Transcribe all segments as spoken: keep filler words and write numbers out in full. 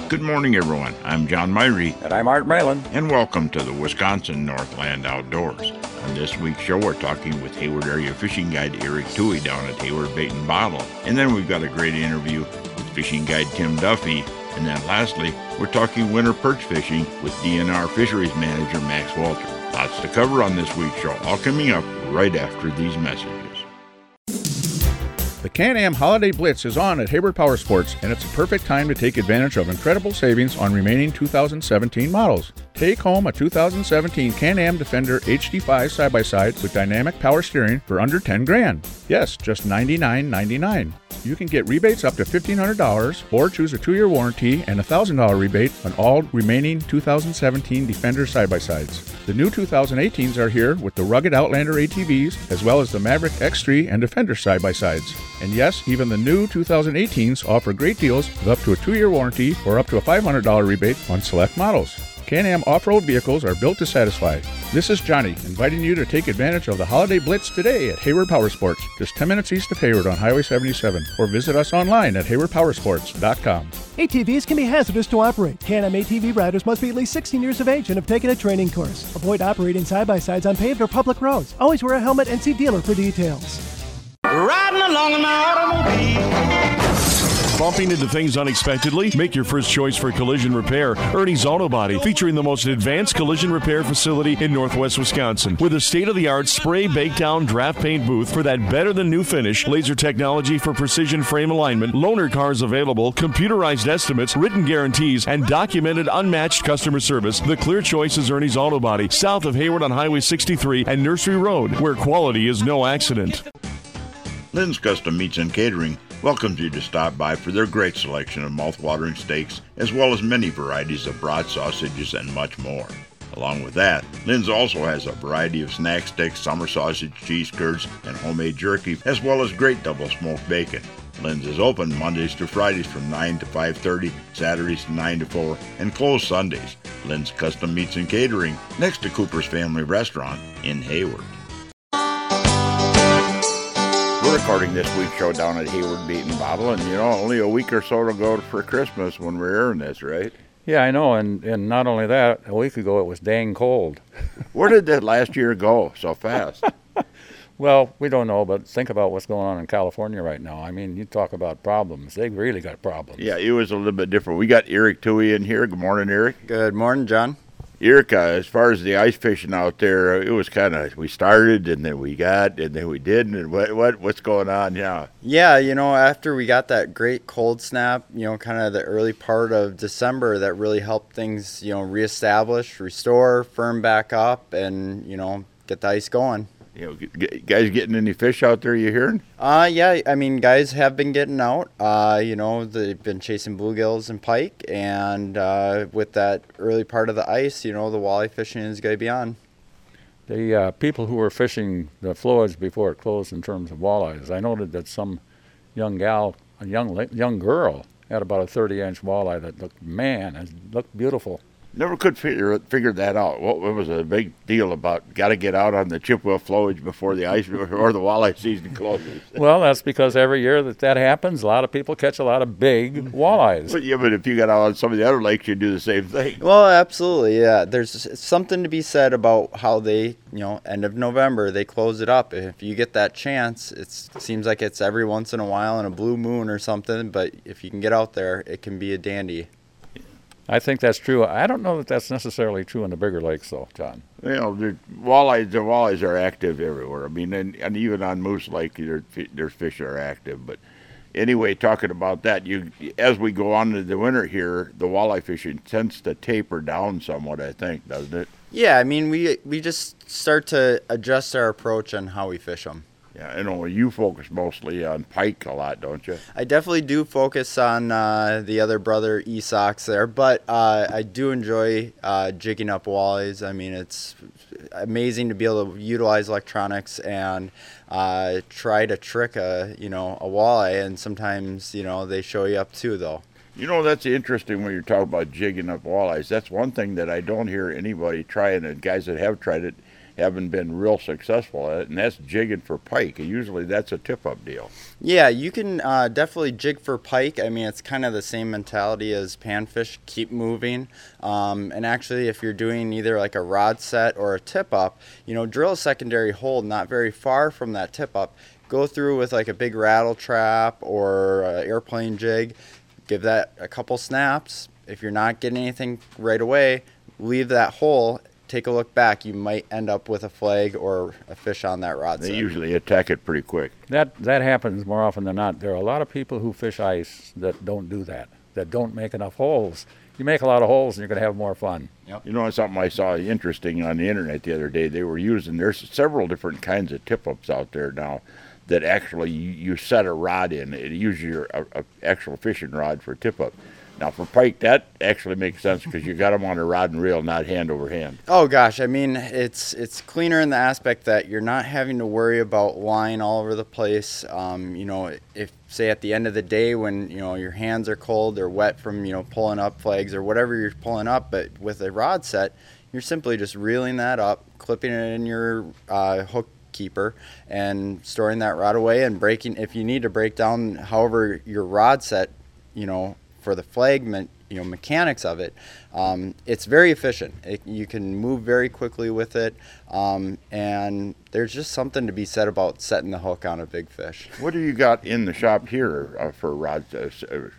Good morning, everyone. I'm John Myrie. And I'm Art Malin. And welcome to the Wisconsin Northland Outdoors. On this week's show, we're talking with Hayward Area Fishing Guide Eric Toohey down at Hayward Bait and Bottle. And then we've got a great interview with Fishing Guide Tim Duffy. And then lastly, we're talking winter perch fishing with D N R Fisheries Manager Max Walter. Lots to cover on this week's show, all coming up right after these messages. The Can-Am Holiday Blitz is on at Hayward Power Sports, and it's a perfect time to take advantage of incredible savings on remaining two thousand seventeen models. Take home a two thousand seventeen Can-Am Defender H D five side-by-side with dynamic power steering for under ten grand. Yes, just ninety-nine ninety-nine. You can get rebates up to fifteen hundred dollars or choose a two-year warranty and a one thousand dollars rebate on all remaining two thousand seventeen Defender side-by-sides. The new two thousand eighteens are here with the rugged Outlander A T Vs as well as the Maverick X three and Defender side-by-sides. And yes, even the new two thousand eighteens offer great deals with up to a two-year warranty or up to a five hundred dollars rebate on select models. Can-Am off-road vehicles are built to satisfy. This is Johnny, inviting you to take advantage of the Holiday Blitz today at Hayward Power Sports, just ten minutes east of Hayward on Highway seventy-seven, or visit us online at hayward power sports dot com. A T Vs can be hazardous to operate. Can-Am A T V riders must be at least sixteen years of age and have taken a training course. Avoid operating side-by-sides on paved or public roads. Always wear a helmet and see dealer for details. Riding along in my automobile. Bumping into things unexpectedly? Make your first choice for collision repair. Ernie's Auto Body, featuring the most advanced collision repair facility in Northwest Wisconsin. With a state-of-the-art spray bake down draft paint booth for that better-than-new finish, laser technology for precision frame alignment, loaner cars available, computerized estimates, written guarantees, and documented unmatched customer service, the clear choice is Ernie's Auto Body, south of Hayward on Highway sixty-three and Nursery Road, where quality is no accident. Lynn's Custom Meats and Catering welcomes you to stop by for their great selection of mouth-watering steaks, as well as many varieties of broad sausages and much more. Along with that, Lynn's also has a variety of snack sticks, summer sausage, cheese curds, and homemade jerky, as well as great double-smoked bacon. Lynn's is open Mondays to Fridays from nine to five thirty, Saturdays from nine to four, and closed Sundays. Lynn's Custom Meats and Catering, next to Cooper's Family Restaurant in Hayward. We're recording this week's show down at Hayward Bait and Bottle, and you know, only a week or so to go for Christmas when we're airing this, right? Yeah, I know, and, and not only that, a week ago it was dang cold. Where did that last year go so fast? Well, we don't know, but think about what's going on in California right now. I mean, you talk about problems. They've really got problems. Yeah, it was a little bit different. We got Eric Toohey in here. Good morning, Eric. Good morning, John. Eric, uh, as far as the ice fishing out there, it was kind of, we started and then we got and then we didn't. And what, what what's going on now? Yeah, you know, after we got that great cold snap, you know, kind of the early part of December, that really helped things, you know, reestablish, restore, firm back up, and, you know, get the ice going. You know, g- guys getting any fish out there, you hearing? Uh, yeah, I mean, guys have been getting out. Uh, you know, they've been chasing bluegills and pike, and uh, with that early part of the ice, you know, the walleye fishing is going to be on. The uh, people who were fishing the floods before it closed in terms of walleyes, I noted that some young gal, a young young girl, had about a thirty-inch walleye that looked, man, it looked beautiful. Never could figure figure that out. What, what was a big deal about got to get out on the Chippewa flowage before the ice or the walleye season closes? Well, that's because every year that that happens, a lot of people catch a lot of big walleyes. But yeah, but if you got out on some of the other lakes, you do the same thing. Well, absolutely, yeah. There's something to be said about how they, you know, end of November, they close it up. If you get that chance, it's, it seems like it's every once in a while in a blue moon or something, but if you can get out there, it can be a dandy. I think that's true. I don't know that that's necessarily true in the bigger lakes, though, John. You know, the walleyes, the walleyes are active everywhere. I mean, and, and even on Moose Lake, there, there's fish that are active. But anyway, talking about that, you as we go on into the winter here, the walleye fishing tends to taper down somewhat, I think, doesn't it? Yeah, I mean, we we just start to adjust our approach on how we fish them. Yeah, I know you focus mostly on pike a lot, don't you? I definitely do focus on uh, the other brother E-Sox there, but uh, I do enjoy uh, jigging up walleyes. I mean, it's amazing to be able to utilize electronics and uh, try to trick a, you know, a walleye, and sometimes, you know, they show you up too, though. You know, that's interesting when you're talking about jigging up walleyes. That's one thing that I don't hear anybody trying, and guys that have tried it haven't been real successful at it, and that's jigging for pike. Usually that's a tip-up deal. Yeah, you can uh, definitely jig for pike. I mean, it's kind of the same mentality as panfish, keep moving. Um, and actually, if you're doing either like a rod set or a tip-up, you know, drill a secondary hole not very far from that tip-up. Go through with like a big rattle trap or uh, airplane jig. Give that a couple snaps. If you're not getting anything right away, leave that hole. Take a look back. You might end up with a flag or a fish on that rod They set. usually attack it pretty quick. That that happens more often than not. There are a lot of people who fish ice that don't do that, that don't make enough holes. You make a lot of holes and you're going to have more fun. Yep. You know, something I saw interesting on the internet the other day, they were using, there's several different kinds of tip-ups out there now that actually you, you set a rod in. It uses your a, a actual fishing rod for tip-up. Now, for pike, that actually makes sense because you got them on a rod and reel, not hand over hand. Oh gosh, I mean, it's it's cleaner in the aspect that you're not having to worry about line all over the place. Um, you know, if say at the end of the day when you know your hands are cold, they're wet from you know pulling up flags or whatever you're pulling up, but with a rod set, you're simply just reeling that up, clipping it in your uh, hook keeper, and storing that rod away and breaking. If you need to break down, however your rod set, you know. For the flag, you know, mechanics of it, um, it's very efficient. It, you can move very quickly with it, um, and there's just something to be said about setting the hook on a big fish. What do you got in the shop here uh, for rods, uh,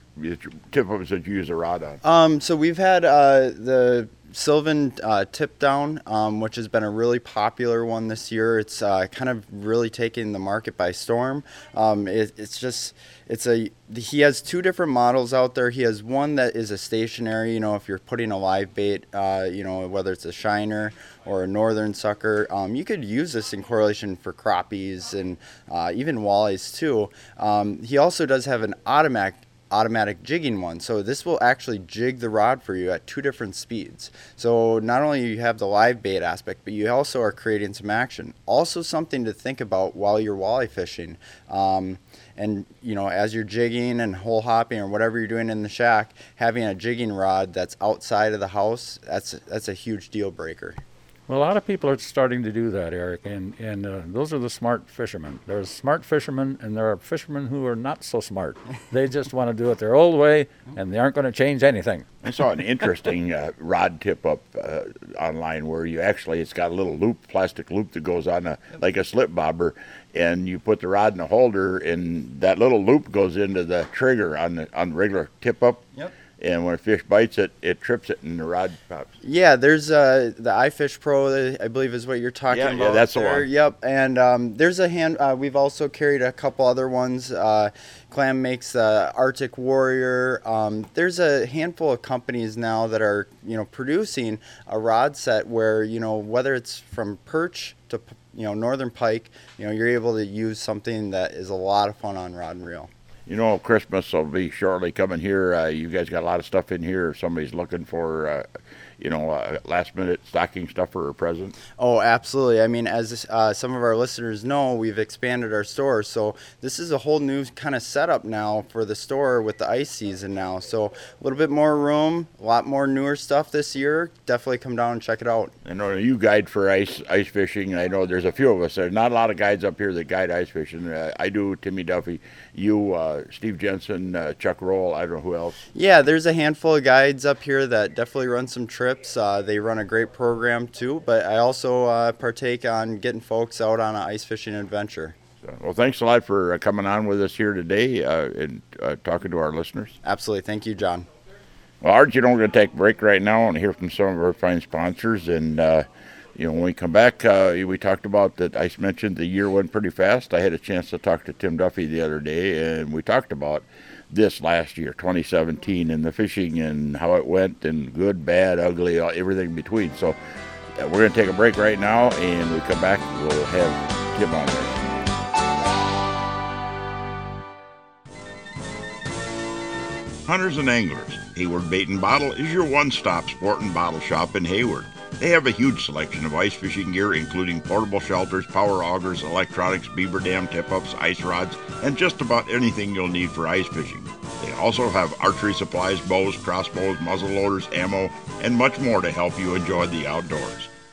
tip-ups that you use a rod on? Um, so we've had uh, the Sylvan uh, tip down, um, which has been a really popular one this year. It's uh, kind of really taken the market by storm. Um, it, it's just, it's a, he has two different models out there. He has one that is a stationary, you know, if you're putting a live bait, uh, you know, whether it's a shiner or a northern sucker, um, you could use this in correlation for crappies and uh, even walleyes too. Um, he also does have an automatic automatic jigging one, so this will actually jig the rod for you at two different speeds. So not only you have the live bait aspect, but you also are creating some action. Also something to think about while you're walleye fishing. Um, and you know, as you're jigging and hole hopping or whatever you're doing in the shack, having a jigging rod that's outside of the house, that's that's a huge deal breaker. Well, a lot of people are starting to do that, Eric, and, and uh, those are the smart fishermen. There's smart fishermen, and there are fishermen who are not so smart. They just want to do it their old way, and they aren't going to change anything. I saw an interesting uh, rod tip-up uh, online where you actually, it's got a little loop, plastic loop that goes on a, like a slip bobber, and you put the rod in the holder, and that little loop goes into the trigger on the on the regular tip-up. Yep. And when a fish bites it, it trips it and the rod pops. Yeah, there's uh, the iFish Pro, I believe is what you're talking yeah, about. Yeah, that's there. the one. Yep, and um, there's a hand, uh, we've also carried a couple other ones. Uh, Clam makes uh, Arctic Warrior. Um, there's a handful of companies now that are, you know, producing a rod set where, you know, whether it's from perch to, you know, northern pike, you know, you're able to use something that is a lot of fun on rod and reel. You know, Christmas will be shortly coming here. Uh, you guys got a lot of stuff in here. If somebody's looking for, uh, you know, uh, last-minute stocking stuffer or present. Oh, absolutely. I mean, as uh, some of our listeners know, we've expanded our store. So this is a whole new kind of setup now for the store with the ice season now. So a little bit more room, a lot more newer stuff this year. Definitely come down and check it out. I know you guide for ice ice fishing. I know there's a few of us. There's not a lot of guides up here that guide ice fishing. Uh, I do, Timmy Duffy. You, uh, Steve Jensen, uh, Chuck Roll, I don't know who else. Yeah, there's a handful of guides up here that definitely run some trips. Uh, they run a great program too, but I also uh, partake on getting folks out on an ice fishing adventure. So, well, thanks a lot for uh, coming on with us here today uh, and uh, talking to our listeners. Absolutely. Thank you, John. Well, Art, you know, we're going to take a break right now and hear from some of our fine sponsors. And, uh, you know, when we come back, uh, we talked about that. I mentioned the year went pretty fast. I had a chance to talk to Tim Duffy the other day, and we talked about this last year, twenty seventeen, and the fishing and how it went, and good, bad, ugly, everything in between. So uh, we're going to take a break right now, and when we come back, we'll have Tim on there. Hunters and anglers, Hayward Bait and Bottle is your one-stop sport and bottle shop in Hayward. They have a huge selection of ice fishing gear, including portable shelters, power augers, electronics, beaver dam tip-ups, ice rods, and just about anything you'll need for ice fishing. They also have archery supplies, bows, crossbows, muzzle loaders, ammo, and much more to help you enjoy the outdoors.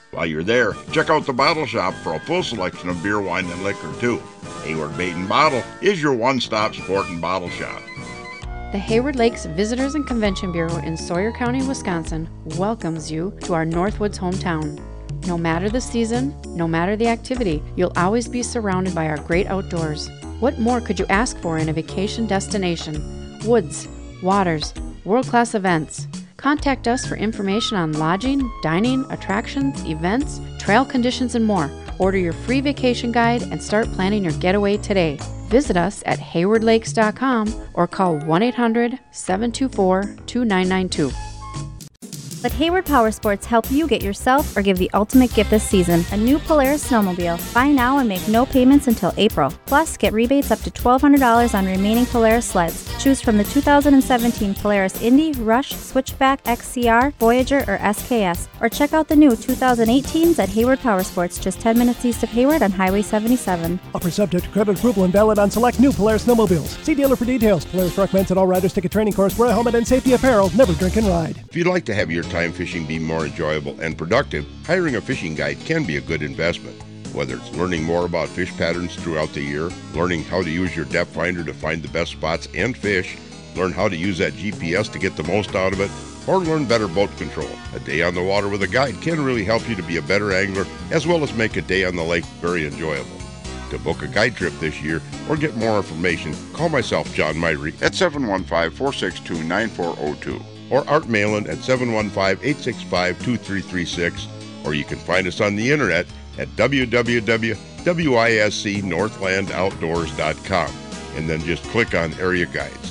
While you're there, check out the bottle shop for a full selection of beer, wine, and liquor, too. Hayward Bait and Bottle is your one-stop sport and bottle shop. The Hayward Lakes Visitors and Convention Bureau in Sawyer County, Wisconsin welcomes you to our Northwoods hometown. No matter the season, no matter the activity, you'll always be surrounded by our great outdoors. What more could you ask for in a vacation destination? Woods, waters, world-class events. Contact us for information on lodging, dining, attractions, events, trail conditions, and more. Order your free vacation guide and start planning your getaway today. Visit us at hayward lakes dot com or call one eight hundred, seven two four, two nine nine two. Let Hayward Power Sports help you get yourself or give the ultimate gift this season, a new Polaris snowmobile. Buy now and make no payments until April. Plus, get rebates up to twelve hundred dollars on remaining Polaris sleds. Choose from the two thousand seventeen Polaris Indy, Rush, Switchback, X C R, Voyager, or S K S. Or check out the new two thousand eighteens at Hayward Power Sports, just ten minutes east of Hayward on Highway seventy-seven. Offer subject to credit approval and valid on select new Polaris snowmobiles. See dealer for details. Polaris recommends that all riders take a training course, wear a helmet and safety apparel, never drink and ride. If you'd like to have your time fishing be more enjoyable and productive, hiring a fishing guide can be a good investment. Whether it's learning more about fish patterns throughout the year, learning how to use your depth finder to find the best spots and fish, learn how to use that G P S to get the most out of it, or learn better boat control. A day on the water with a guide can really help you to be a better angler, as well as make a day on the lake very enjoyable. To book a guide trip this year or get more information, call myself, John Myrie, At seven one five, four six two, nine four zero two. or Art Malin at seven one five, eight six five, two three three six, or you can find us on the internet at w w w dot wisc northland outdoors dot com, and then just click on Area Guides.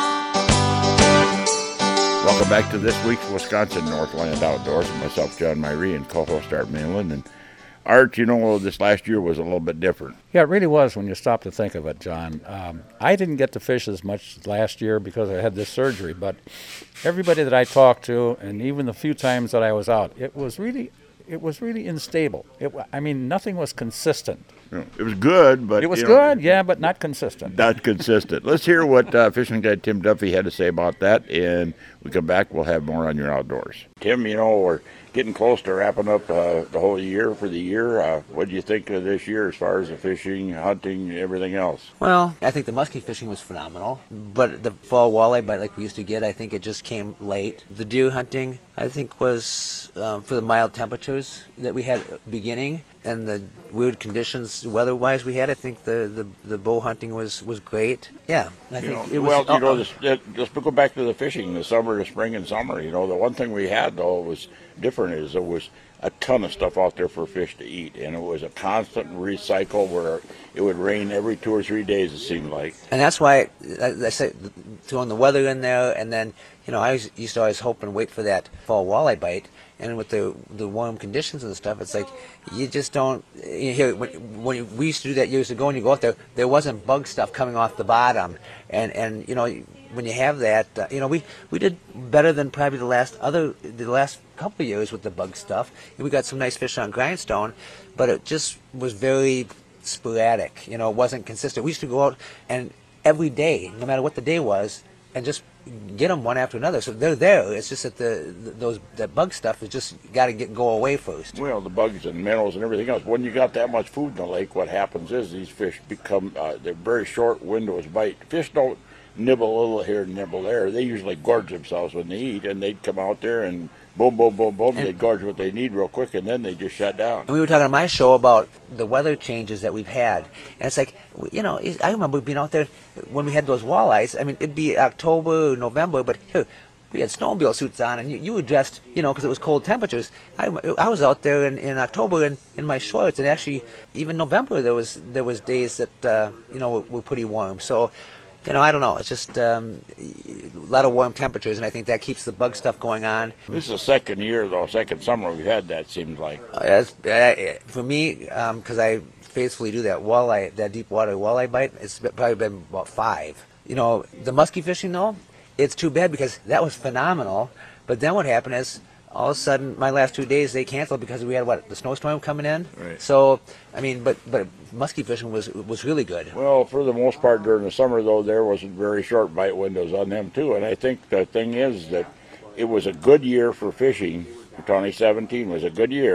Welcome back to this week's Wisconsin Northland Outdoors with myself, John Myrie, and co-host Art Malin. And Art, you know, this last year was a little bit different. Yeah, it really was when you stop to think of it, John. Um, I didn't get to fish as much last year because I had this surgery, but everybody that I talked to, and even the few times that I was out, it was really, it was really unstable. It, I mean, nothing was consistent. It was good, but... It was you know, good, yeah, but not consistent. Not consistent. Let's hear what uh, fishing guide Tim Duffy had to say about that, and we come back, we'll have more on your outdoors. Tim, you know, we're getting close to wrapping up uh, the whole year for the year. Uh, what do you think of this year as far as the fishing, hunting, everything else? Well, I think the muskie fishing was phenomenal, but the fall walleye bite like we used to get, I think it just came late. The deer hunting, I think, was um, for the mild temperatures that we had at the beginning and the weird conditions weather-wise we had. I think the, the, the bow hunting was, was great. Yeah, I You think know, it was. well, you uh, know, this, it, let's go back to the fishing, the summer, the spring, and summer. You know, the one thing we had, though, was different is there was a ton of stuff out there for fish to eat, and it was a constant recycle where it would rain every two or three days, it seemed like. And that's why I, I say throwing the weather in there, and then you know I was, used to always hope and wait for that fall walleye bite. And with the the warm conditions and stuff, it's like you just don't. You hear when, when we used to do that years ago, and you go out there, there wasn't bug stuff coming off the bottom, and and you know when you have that, uh, you know we we did better than probably the last other the last couple of years with the bug stuff. And we got some nice fish on grindstone, but it just was very sporadic. You know, it wasn't consistent. We used to go out and every day, no matter what the day was, and just get them one after another. So they're there. It's just that the, the those that bug stuff is just got to get go away first. Well, the bugs and minnows and everything else. When you got that much food in the lake, what happens is these fish become uh, they're very short windows bite. Fish don't nibble a little here and nibble there. They usually gorge themselves when they eat, and they'd come out there and boom, boom, boom, boom. They'd gorge what they need real quick, and then they just shut down. And we were talking on my show about the weather changes that we've had, and it's like, you know, I remember being out there when we had those walleyes. I mean, it'd be October, November, but here we had snowmobile suits on, and you, you were dressed, you know, because it was cold temperatures. I, I was out there in, in October in, in my shorts, and actually even November there was there was days that uh, you know were, were pretty warm. So. You know, I don't know. It's just um, a lot of warm temperatures, and I think that keeps the bug stuff going on. This is the second year, though, second summer we've had that, seems like. Uh, that's, uh, for me, because um, I faithfully do that walleye, that deep water walleye bite, it's probably been about five. You know, the muskie fishing, though, it's too bad because that was phenomenal. But then what happened is, all of a sudden, my last two days, they canceled because we had, what, the snowstorm coming in? Right. So, I mean, but but muskie fishing was was really good. Well, for the most part during the summer, though, there was very short bite windows on them, too. And I think the thing is that it was a good year for fishing. twenty seventeen was a good year,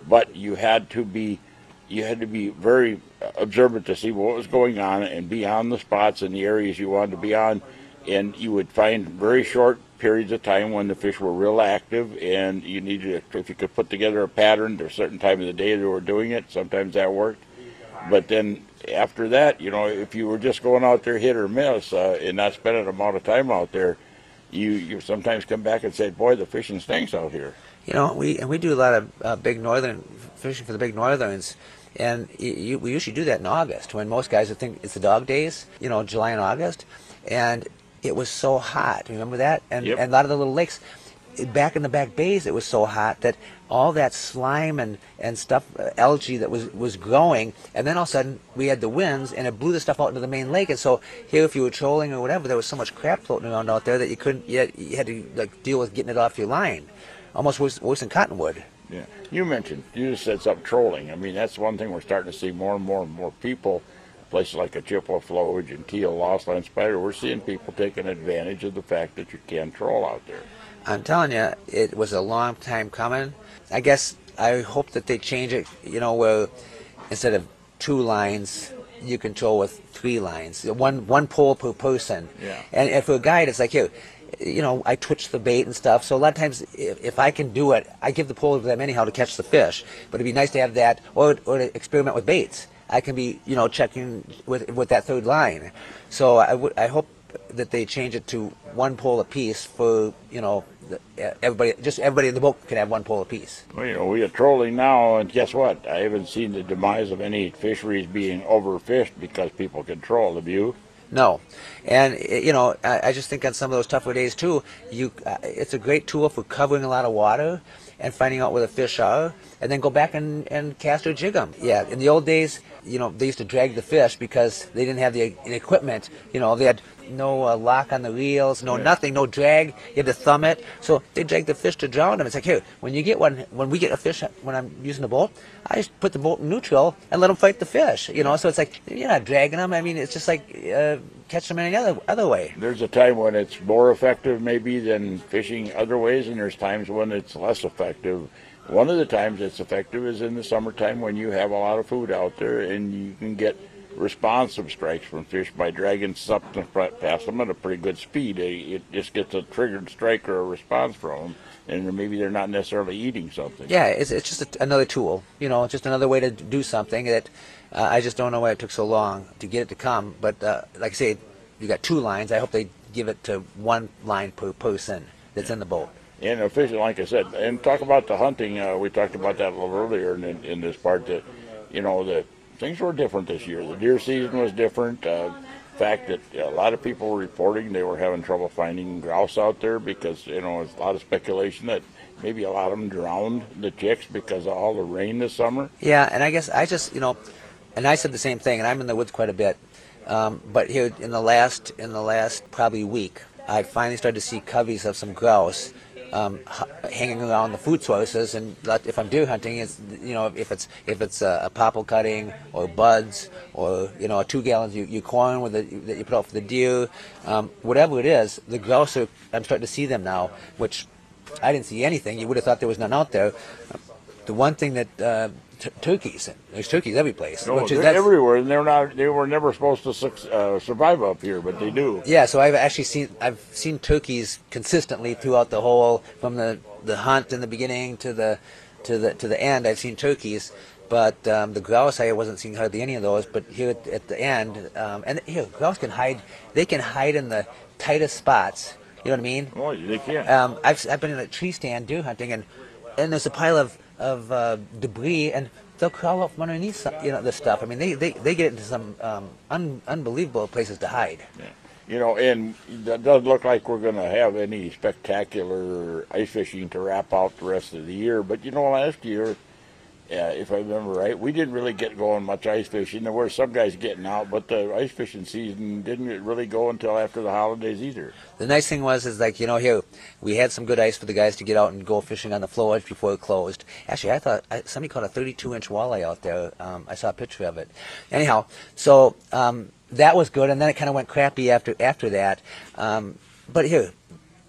but you had to be you had to be very observant to see what was going on and be on the spots in the areas you wanted to be on, and you would find very short periods of time when the fish were real active, and you needed to, if you could put together a pattern to a certain time of the day they were doing it, sometimes that worked. But then after that, you know, if you were just going out there hit or miss uh, and not spending an amount of time out there, you, you sometimes come back and say, boy, the fishing stinks out here. You know, we and we do a lot of uh, big northern fishing for the big northerns, and you, you, we usually do that in August when most guys would think it's the dog days, you know, July and August, and it was so hot. Remember that? And, yep. and a lot of the little lakes, back in the back bays, it was so hot that all that slime and, and stuff, uh, algae that was, was growing, and then all of a sudden we had the winds and it blew the stuff out into the main lake. And so here, if you were trolling or whatever, there was so much crap floating around out there that you couldn't, you had, you had to like deal with getting it off your line. Almost worse, worse than cottonwood. Yeah. You mentioned, you just said something, trolling. I mean, that's one thing we're starting to see more and more and more people. Places like a Chippewa Flowage and Teal Lost Line Spider, we're seeing people taking advantage of the fact that you can troll out there. I'm telling you, it was a long time coming. I guess I hope that they change it, you know, where instead of two lines, you can troll with three lines, one one pole per person. Yeah. And, and for a guide, it's like, here, you know, I twitch the bait and stuff, so a lot of times if, if I can do it, I give the pole to them anyhow to catch the fish. But it'd be nice to have that, or, or to experiment with baits. I can be, you know, checking with with that third line. So I would, I hope that they change it to one pole apiece for, you know, the, everybody, just everybody in the boat can have one pole apiece. Well, you know, we are trolling now, and guess what? I haven't seen the demise of any fisheries being overfished because people can troll. Have you? No, and you know, I, I just think on some of those tougher days too, you, uh, it's a great tool for covering a lot of water and finding out where the fish are, and then go back and, and cast or jig them. Yeah, in the old days, you know, they used to drag the fish because they didn't have the, the equipment. You know, they had no uh, lock on the reels, no Yeah. nothing, no drag. You had to thumb it. So they drag the fish to drown them. It's like, here, when you get one, when we get a fish, when I'm using the boat, I just put the boat in neutral and let them fight the fish. You know, so it's like, you're not dragging them. I mean, it's just like uh, catch them any other other way. There's a time when it's more effective maybe than fishing other ways, and there's times when it's less effective. One of the times it's effective is in the summertime when you have a lot of food out there and you can get responsive strikes from fish by dragging something past them at a pretty good speed. It just gets a triggered strike or a response from them, and maybe they're not necessarily eating something. Yeah, it's, it's just a, another tool, you know, just another way to do something that uh, I just don't know why it took so long to get it to come. But uh, like I say, you got two lines. I hope they give it to one line per person that's in the boat. And the fishing, like I said, and talk about the hunting, uh, we talked about that a little earlier in, in this part, that, you know, the things were different this year. The deer season was different. Uh, the fact that a lot of people were reporting they were having trouble finding grouse out there because, you know, there's a lot of speculation that maybe a lot of them drowned the chicks because of all the rain this summer. Yeah, and I guess I just, you know, and I said the same thing, and I'm in the woods quite a bit. Um, but here in the last, in the last probably week, I finally started to see coveys of some grouse Um, hanging around the food sources, and if I'm deer hunting, it's, you know, if it's if it's a, a popple cutting or buds or, you know, a two gallons you, you corn with the, that you put out for the deer, um, whatever it is, the grouse are, I'm starting to see them now, which I didn't see anything. You would have thought there was none out there. The one thing that uh, t- turkeys, there's turkeys every place. No, which is, they're that's, everywhere, and they're not. They were never supposed to su- uh, survive up here, but they do. Yeah, so I've actually seen I've seen turkeys consistently throughout the whole, from the, the hunt in the beginning to the to the to the end. I've seen turkeys, but um, the grouse I wasn't seeing hardly any of those. But here at, at the end, um, and here grouse can hide. They can hide in the tightest spots. You know what I mean? Oh, they can. Um, I've I've been in a tree stand deer hunting, and and there's a pile of of uh, debris, and they'll crawl up from underneath some, you know, this stuff. I mean, they, they, they get into some um, un, unbelievable places to hide. Yeah. You know, and it doesn't look like we're going to have any spectacular ice fishing to wrap out the rest of the year. But, you know, last year, uh, if I remember right, we didn't really get going much ice fishing. There were some guys getting out, but the ice fishing season didn't really go until after the holidays either. The nice thing was, is like, you know, here, we had some good ice for the guys to get out and go fishing on the flow edge before it closed. Actually, I thought I, somebody caught a thirty-two inch walleye out there. Um, I saw a picture of it. Anyhow, so um, that was good, and then it kind of went crappy after after that. Um, but here,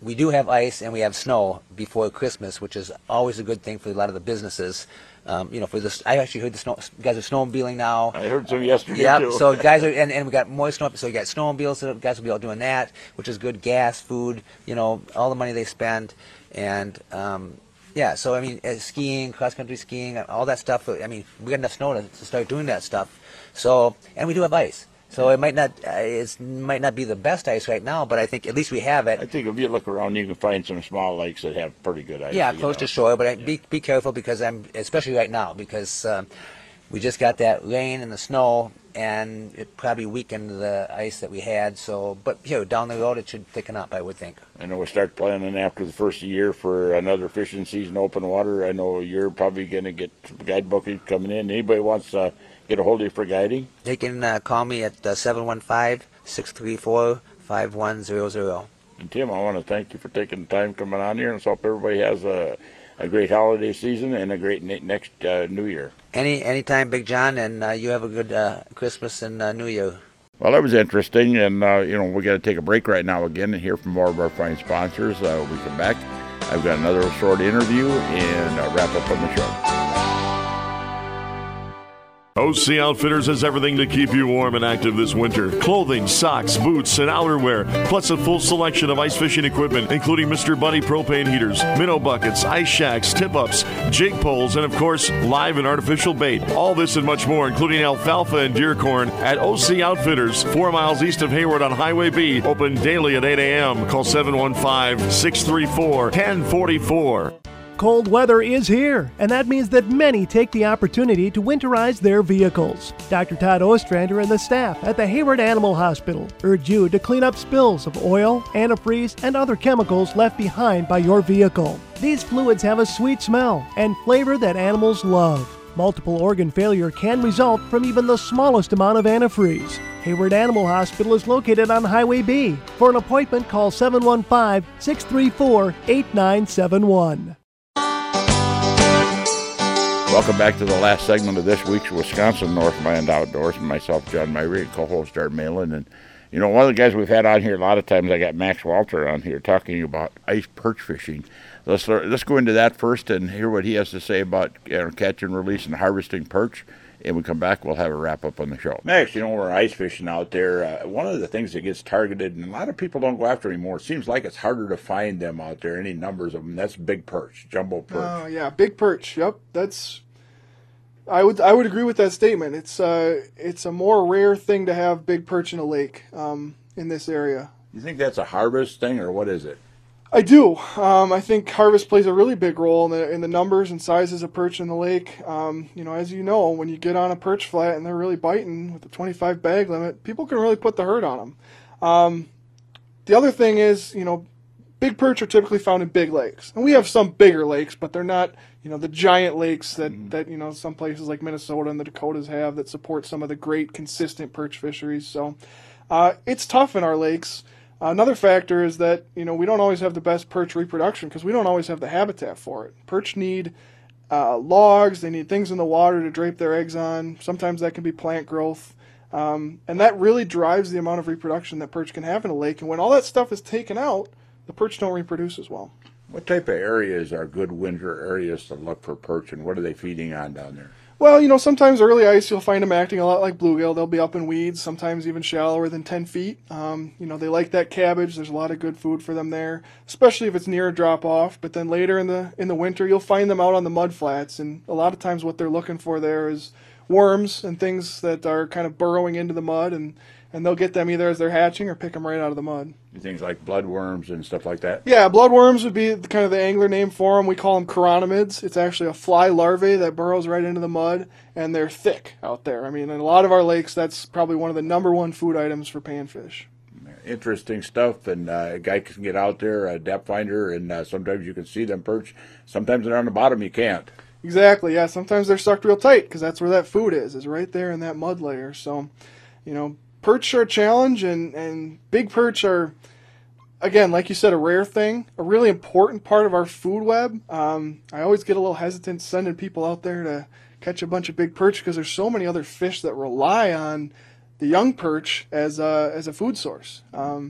we do have ice and we have snow before Christmas, which is always a good thing for a lot of the businesses. Um, you know, for this, I actually heard the snow guys are snowmobiling now. I heard some yesterday Yep. too. So guys are, and, and we got more snow. So we got snowmobiles. So guys will be out doing that, which is good. Gas, food, you know, all the money they spend, and um, yeah. So I mean, uh, skiing, cross country skiing, all that stuff. I mean, we got enough snow to, to start doing that stuff. So, and we do have ice. So it might not uh, it might not be the best ice right now, but I think at least we have it. I think if you look around, you can find some small lakes that have pretty good ice. Yeah, close to shore, but I, be be careful because I'm especially right now because um, we just got that rain and the snow, and it probably weakened the ice that we had. So, but here down the road, it should thicken up, I would think. I know we start planning after the first year for another fishing season, open water. I know you're probably going to get guidebookings coming in. Anybody wants to get a hold of you for guiding? They can uh, call me at uh, seven one five, six three four, five one zero zero. And Tim, I want to thank you for taking the time coming on here, and so hope everybody has a, a great holiday season and a great ne- next uh, New Year. Any anytime, Big John, and uh, you have a good uh, Christmas and uh, New Year. Well, that was interesting, and uh, you know we got to take a break right now again and hear from more of our fine sponsors. Uh, when we come back, I've got another short interview and uh, wrap up on the show. O C Outfitters has everything to keep you warm and active this winter. Clothing, socks, boots, and outerwear, plus a full selection of ice fishing equipment, including Mister Buddy propane heaters, minnow buckets, ice shacks, tip-ups, jig poles, and of course, live and artificial bait. All this and much more, including alfalfa and deer corn, at O C Outfitters, four miles east of Hayward on Highway B. Open daily at eight a.m. Call seven one five, six three four, one zero four four. Cold weather is here, and that means that many take the opportunity to winterize their vehicles. Doctor Todd Ostrander and the staff at the Hayward Animal Hospital urge you to clean up spills of oil, antifreeze, and other chemicals left behind by your vehicle. These fluids have a sweet smell and flavor that animals love. Multiple organ failure can result from even the smallest amount of antifreeze. Hayward Animal Hospital is located on Highway B. For an appointment, call seven one five, six three four, eight nine seven one. Welcome back to the last segment of this week's Wisconsin Northland Outdoors. And myself, John Myrie, and co-host Art Malin. And, you know, one of the guys we've had on here a lot of times, I got Max Walter on here talking about ice perch fishing. Let's let's go into that first and hear what he has to say about you know, catch and release and harvesting perch. And when we come back, we'll have a wrap-up on the show. Max, you know, we're ice fishing out there. Uh, one of the things that gets targeted, and a lot of people don't go after anymore, it seems like it's harder to find them out there, any numbers of them. That's big perch, jumbo perch. Oh, uh, yeah, big perch. Yep, that's... I would I would agree with that statement. It's uh it's a more rare thing to have big perch in a lake um, in this area. You think that's a harvest thing, or what is it? I do. Um, I think harvest plays a really big role in the in the numbers and sizes of perch in the lake. Um, you know, as you know, when you get on a perch flat and they're really biting with the twenty-five bag limit, people can really put the hurt on them. Um, the other thing is, you know, big perch are typically found in big lakes, and we have some bigger lakes, but they're not, you know, the giant lakes that, mm. that you know some places like Minnesota and the Dakotas have that support some of the great consistent perch fisheries. So uh, it's tough in our lakes. Uh, another factor is that you know we don't always have the best perch reproduction because we don't always have the habitat for it. Perch need uh, logs, they need things in the water to drape their eggs on. Sometimes that can be plant growth. Um, and that really drives the amount of reproduction that perch can have in a lake. And when all that stuff is taken out, the perch don't reproduce as well. What type of areas are good winter areas to look for perch, and what are they feeding on down there? Well, you know, sometimes early ice you'll find them acting a lot like bluegill. They'll be up in weeds, sometimes even shallower than ten feet. Um, you know, they like that cabbage. There's a lot of good food for them there, especially if it's near a drop-off. But then later in the in the winter, you'll find them out on the mud flats, and a lot of times what they're looking for there is worms and things that are kind of burrowing into the mud, and, and they'll get them either as they're hatching or pick them right out of the mud. Things like bloodworms and stuff like that? Yeah, bloodworms would be the, kind of the angler name for them. We call them chironomids. It's actually a fly larvae that burrows right into the mud, and they're thick out there. I mean, in a lot of our lakes, that's probably one of the number one food items for panfish. Interesting stuff, and uh, a guy can get out there, a depth finder, and uh, sometimes you can see them perch. Sometimes they're on the bottom, you can't. Exactly, yeah. Sometimes they're sucked real tight because that's where that food is, is right there in that mud layer. So, you know, perch are a challenge, and, and big perch are, again, like you said, a rare thing, a really important part of our food web. Um, I always get a little hesitant sending people out there to catch a bunch of big perch because there's so many other fish that rely on the young perch as a, as a food source. Um,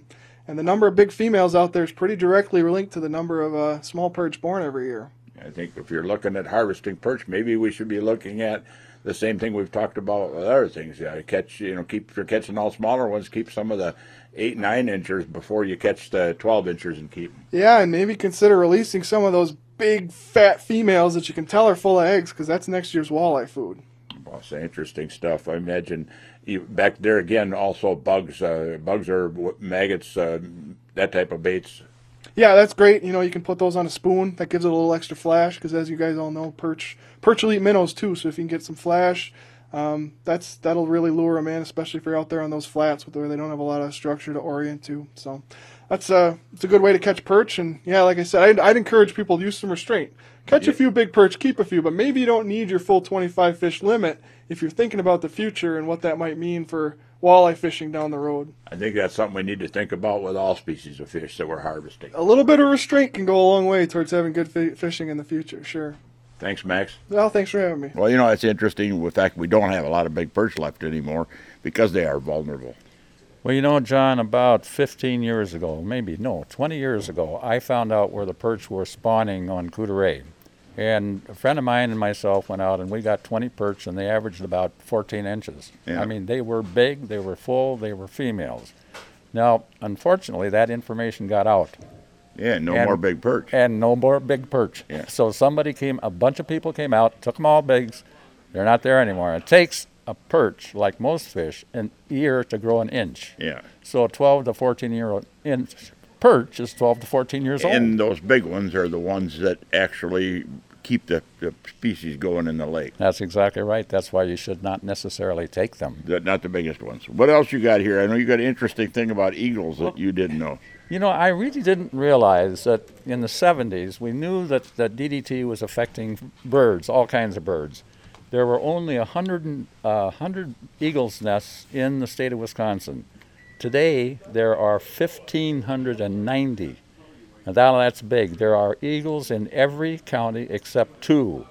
And the number of big females out there is pretty directly linked to the number of uh, small perch born every year. I think if you're looking at harvesting perch, maybe we should be looking at the same thing we've talked about with other things. Yeah, catch, you know, keep if you're catching all smaller ones, keep some of the eight, nine inchers before you catch the twelve inchers and keep them. Yeah, and maybe consider releasing some of those big fat females that you can tell are full of eggs, because that's next year's walleye food. Well, it's interesting stuff. I imagine you, back there again, also bugs. Uh, bugs are maggots, uh, that type of baits. Yeah, that's great. You know, you can put those on a spoon. That gives it a little extra flash, because as you guys all know, perch perch will eat minnows too. So if you can get some flash, um, that's that'll really lure them in, especially if you're out there on those flats where they don't have a lot of structure to orient to. So that's a it's a good way to catch perch. And yeah, like I said, I'd, I'd encourage people to use some restraint. Catch Yeah. a few big perch, keep a few, but maybe you don't need your full twenty-five fish limit if you're thinking about the future and what that might mean for walleye fishing down the road. I think that's something we need to think about with all species of fish that we're harvesting. A little bit of restraint can go a long way towards having good fi- fishing in the future, sure. Thanks, Max. Well, thanks for having me. Well, you know, it's interesting. The fact we don't have a lot of big perch left anymore because they are vulnerable. Well, you know, John, about fifteen years ago, maybe, no, twenty years ago, I found out where the perch were spawning on Coudray. And a friend of mine and myself went out and we got twenty perch, and they averaged about fourteen inches. Yeah. I mean, they were big, they were full, they were females. Now, unfortunately, that information got out. Yeah, no And- more big perch. And no more big perch. Yeah. So somebody came, a bunch of people came out, took them all bigs. They're not there anymore. It takes a perch, like most fish, an year to grow an inch. Yeah. So a twelve to fourteen year old inch perch is twelve to fourteen years old. And those big ones are the ones that actually keep the, the species going in the lake. That's exactly right. That's why you should not necessarily take them. The, not the biggest ones. What else you got here? I know you got an interesting thing about eagles that you didn't know. You know, I really didn't realize that in the seventies, we knew that, that D D T was affecting birds, all kinds of birds. There were only one hundred, uh, one hundred eagles' nests in the state of Wisconsin. Today, there are one thousand five hundred ninety. Now, that, that's big. There are eagles in every county except two.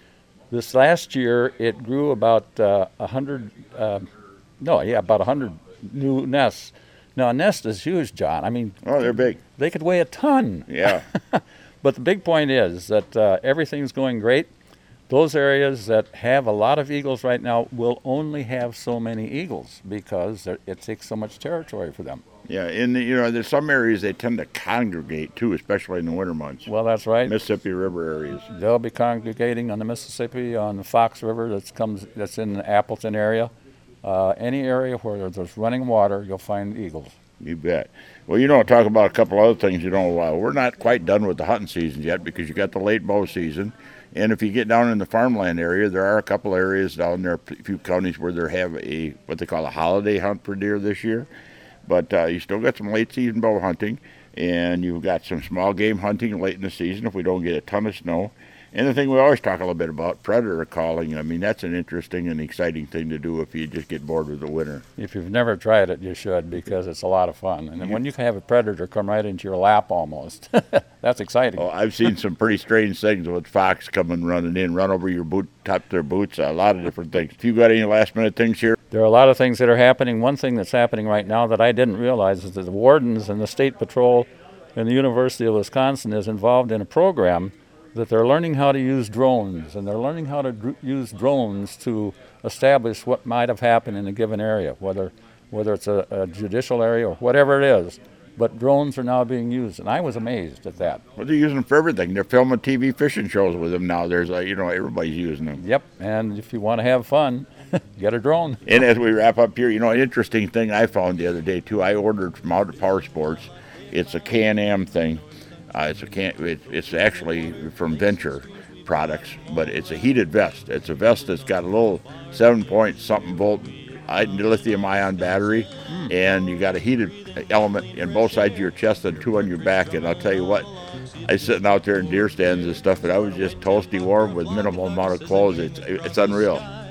This last year, it grew about uh, one hundred, uh, no, yeah, about one hundred new nests. Now, a nest is huge, John. I mean, oh, they're big. They could weigh a ton. Yeah. But the big point is that uh, everything's going great. Those areas that have a lot of eagles right now will only have so many eagles because it takes so much territory for them. Yeah, in the, you know, there's some areas they tend to congregate too, especially in the winter months. Well, that's right. Mississippi River areas. They'll be congregating on the Mississippi, on the Fox River that's comes that's in the Appleton area. Uh, any area where there's running water, you'll find eagles. You bet. Well, you know, talk about a couple other things. You know, uh, we're not quite done with the hunting season yet because you got the late bow season. And if you get down in the farmland area, there are a couple areas down there, a few counties where they have a what they call a holiday hunt for deer this year. But uh, you still got some late season bow hunting, and you've got some small game hunting late in the season if we don't get a ton of snow. And the thing we always talk a little bit about, predator calling. I mean, that's an interesting and exciting thing to do if you just get bored with the winter. If you've never tried it, you should, because it's a lot of fun. And then when you can have a predator come right into your lap almost, that's exciting. Oh, I've seen some pretty strange things with fox coming running in, run over your boot, top their boots, a lot of different things. If you got any last minute things here? There are a lot of things that are happening. One thing that's happening right now that I didn't realize is that the wardens and the State Patrol and the University of Wisconsin is involved in a program that they're learning how to use drones, and they're learning how to dr- use drones to establish what might have happened in a given area, whether whether it's a, a judicial area or whatever it is. But drones are now being used, and I was amazed at that. Well, they're using them for everything. They're filming T V fishing shows with them now. There's, a, you know, everybody's using them. Yep, and if you want to have fun, get a drone. And as we wrap up here, you know, an interesting thing I found the other day, too, I ordered from Outdoor Power Sports. It's a Can-Am thing. Uh, it's a can. It, it's actually from Venture Products, but it's a heated vest. It's a vest that's got a little seven-point something volt lithium-ion battery, mm. and you got a heated element in both sides of your chest and two on your back. And I'll tell you what, I was sitting out there in deer stands and stuff, and I was just toasty warm with minimal amount of clothes. It's it's unreal.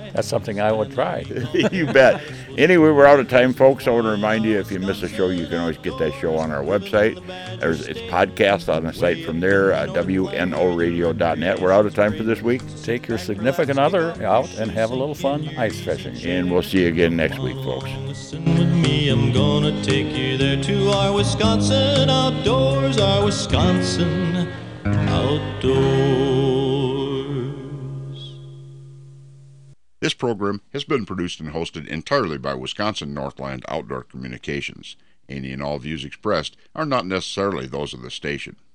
That's something I would try. You bet. Anyway, we're out of time, folks. I want to remind you, if you miss a show, you can always get that show on our website. There's It's podcast on the site from there, uh, W N O radio dot net. We're out of time for this week. Take your significant other out and have a little fun ice fishing. And we'll see you again next week, folks. Listen with me, I'm gonna take you there to our Wisconsin outdoors, our Wisconsin outdoors. This program has been produced and hosted entirely by Wisconsin Northland Outdoor Communications. Any and all views expressed are not necessarily those of the station.